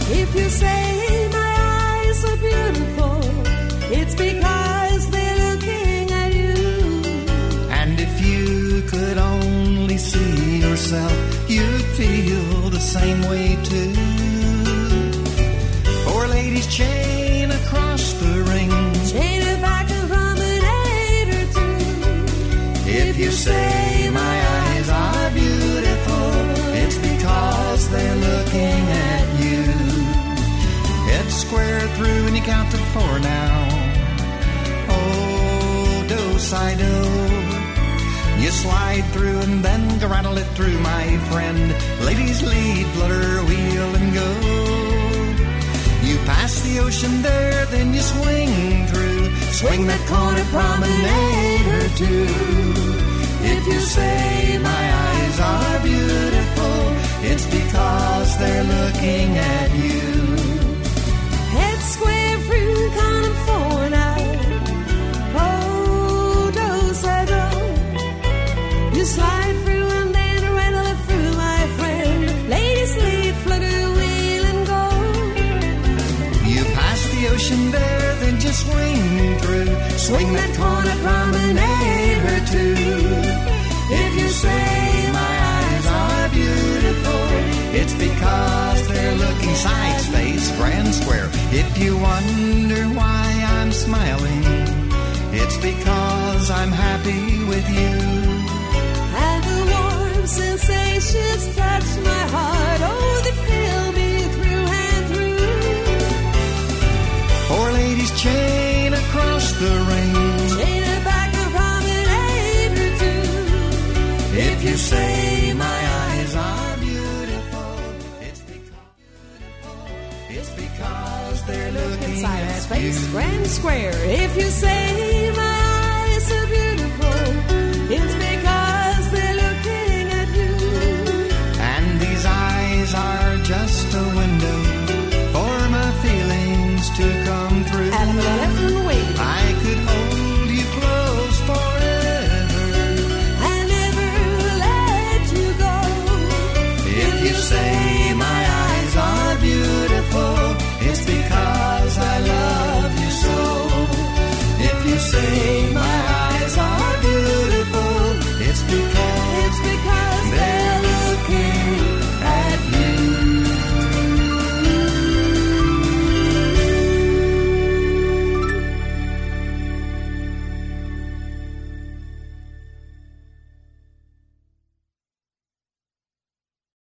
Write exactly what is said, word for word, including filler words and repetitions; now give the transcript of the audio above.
If you say my eyes are beautiful, it's because they're looking at you. And if you could only see yourself, you'd feel the same way too. Four ladies chain across the ring. Chain if I can promenade her too. If you say my eyes are beautiful, it's because they're looking at you. Head square through and you count to four now. Oh, do, si, do. You slide through and then go rattle it through, my friend. Ladies lead, flutter, wheel and go. You pass the ocean there, then you swing through. Swing that corner, promenade her too. If you say my eyes are beautiful, it's because they're looking at you. Head square through, count 'em four now. Oh, do, si, do. You slide through and then rattle it through, my friend. Ladies lead, flutter, wheel and go. You pass the ocean there, then just swing through. Swing that corner, promenade her too. If you say my eyes are beautiful, it's because they're looking side space, grand square. If you wonder why I'm smiling, it's because I'm happy with you. And the warm sensations touch my